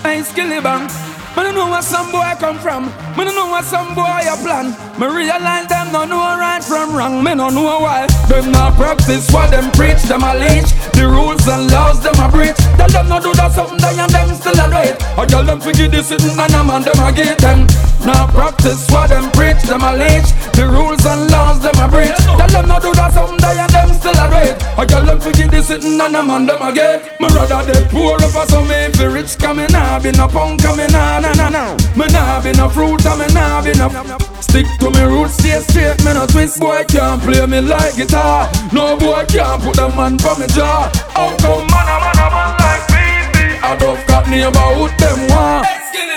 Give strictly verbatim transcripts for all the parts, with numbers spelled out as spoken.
Hey, Skilly Bang. Me don't know where some boy come from. Me don't know where some boy a plan. Me realize them no know right from wrong. Me no know why them not practice what them preach. Them a leech the rules and laws them a breach. Tell them no do that something they and them still a do it. I tell them forget this sitting and a man them a get them. Not practice what them preach. Them a leech the rules and laws them a breach. Tell them no do that something they and them still a do it. I tell them forget this sitting and a man them a get. Me rather they poor up for some me fi rich coming nah be no punk coming nah nah nah nah. Me nah be no fruit and me nah be no. Stick to me roots, stay straight, me no twist. Boy can't play me like guitar. No boy can't put a man for me jaw. How come man a man a man like me? I don't got neighborhood them want.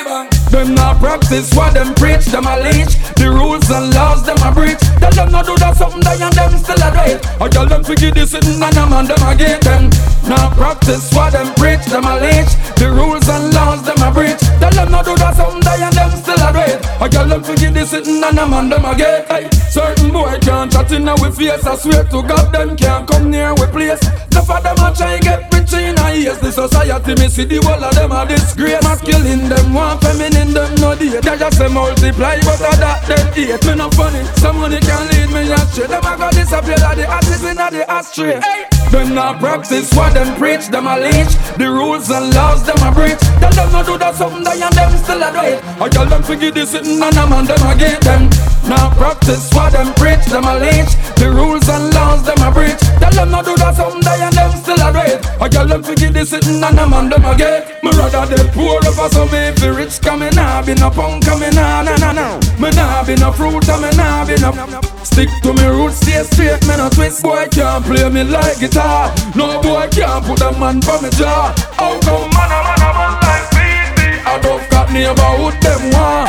Them not practice what them preach. Them a leech the rules and laws them a breach. Tell them no do that something they and them still a do it. I tell them forget this sitting and a man them a get them. Not practice what them preach. Them a leech the rules and laws them a breach. Tell them no do that something they and them still a do it. I tell them forget this sitting and a man them a get. Hey, certain boy can't chat in our face. I swear to God them can't come near we place. The for them a try get rich in a years. The society me see the whole of them a disgrace. Masculine them want feminine them no date. They just say multiply but a that them hate. Me no funny, some money can lead me astray. Them a go disappear like the ashes in the ashtray. Hey. Them not practice what them preach. Them a leech the rules and laws them a breach. Tell them no do that something they and them still a do it. I tell them forget this sitting and a man them a get them. Not practice what them preach. Them a leech the rules and laws them a breach. Tell them no do that something they and them still a do it. I tell them forget this sitting and a man them a get. Me rather they poor up for some me fi rich coming nah be no punk coming nah nah nah nah. Me nah be no fruit and me nah be no. Stick to me roots, stay straight, me no twist. Boy can't play me like guitar. No boy can't put a man for me jaw. How come man a man a man like me? I don't got neighborhood them want.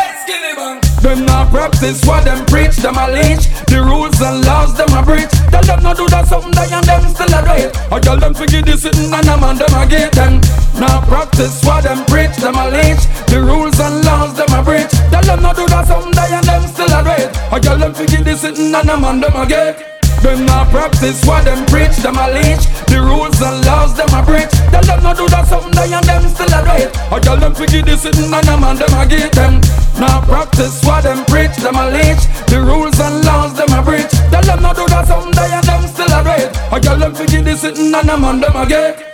Them not practice what them preach. Them a leech the rules and laws them a breach. Tell them no do that something they and them still a do it. I tell them forget this sitting and a man them a get them. Not practice what them preach. Them a leech the rules and laws them a breach. Tell them no do that something they and them still a do it. I tell them forget this sitting and a man them a get. Them not practice what them preach. Them a leech the rules and laws them a breach. Tell them no do that something they and them still a do it. I tell them forget this sitting and a man them a get them. Not practice what them preach. Them a leech the rules and laws them a breach. Tell them no do that something they and them still a do it. I tell them forget this sitting and a man them a get.